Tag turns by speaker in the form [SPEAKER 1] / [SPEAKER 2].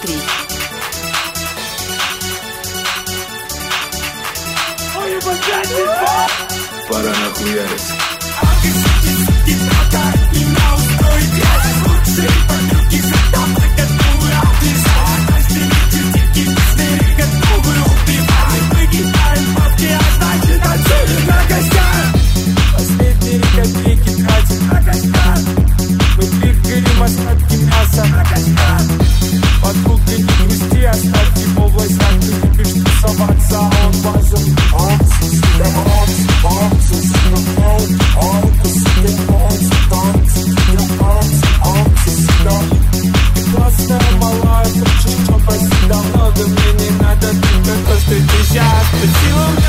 [SPEAKER 1] 3.
[SPEAKER 2] Пора нахуяриться.
[SPEAKER 3] Последние копейки тратим. Мы двигаем остатки мяса. Подруга, не грусти, оставьте его в властях. Ты любишь тусоваться, а он базом. Ты классная, малая, хочешь, что проси давно. Да мне не надо, ты то, что ты сейчас по силам.